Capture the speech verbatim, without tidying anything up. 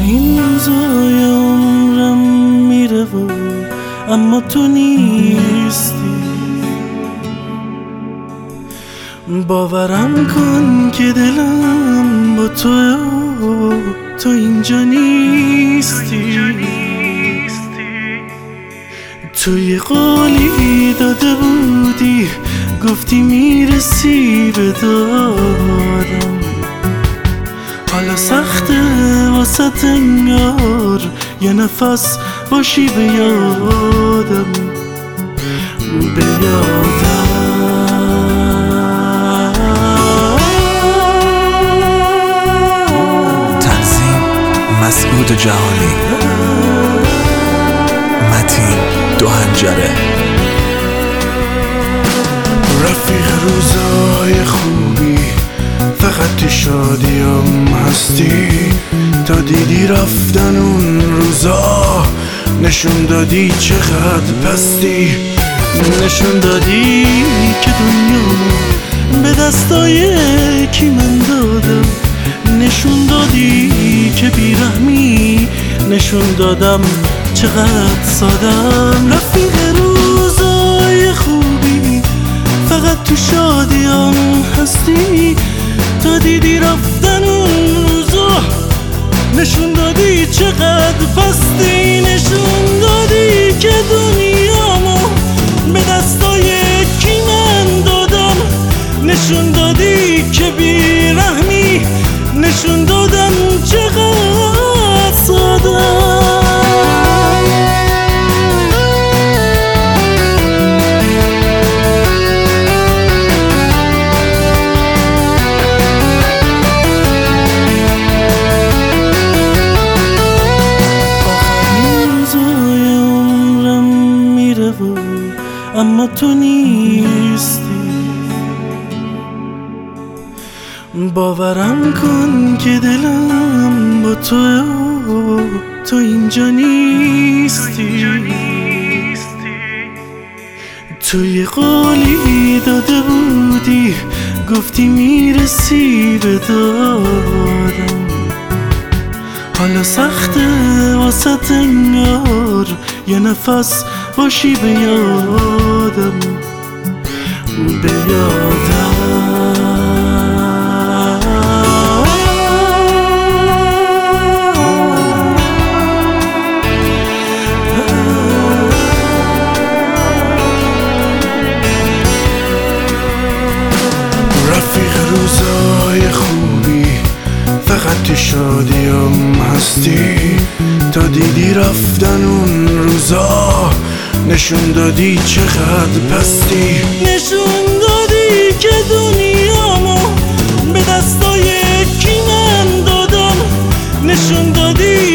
این روزای عمرم میره و اما تو نیستی. باورم کن که دلم با تو تو اینجا نیستی. تو یه قولی داده بودی، گفتی میرسی به دارم. حالا سخته واسه انگار یه نفس باشی به یادم، به یادم. تنظیم مسعود جهانی، متین دو هنجره. رفیق روزای خوبی فقط تو شادیم هستی. تا دیدی رفتن اون روزا، نشون دادی چقدر پستی. نشون دادی که دنیا به دستای کی من دادم. نشون دادی که بیرحمی، نشون دادم چقدر سادم. رفیق روزای خوبی فقط تو شادیم هستی. تا دیدی رفتن اون روزا، نشون دادی چقدر پستی. نشون دادی که دنیامو به دستای کی من دادم. نشون دادی که بیرحمی، نشون دادم چقدر سادم. اما تو نیستی. باورم کن که دلم با تو تو اینجا نیستی. تو یه قولی داده بودی، گفتی میرسی به دارم. حالا سخته واسه انگار یه نفس باشی به یادم، به یادم. رفیق روزای خوبی فقط تو شادیم هستی. تا دیدی رفتن اون روزا، نشون دادی چقدر پستی. نشون دادی که دنیامو به دستای کی من دادم. نشون دادی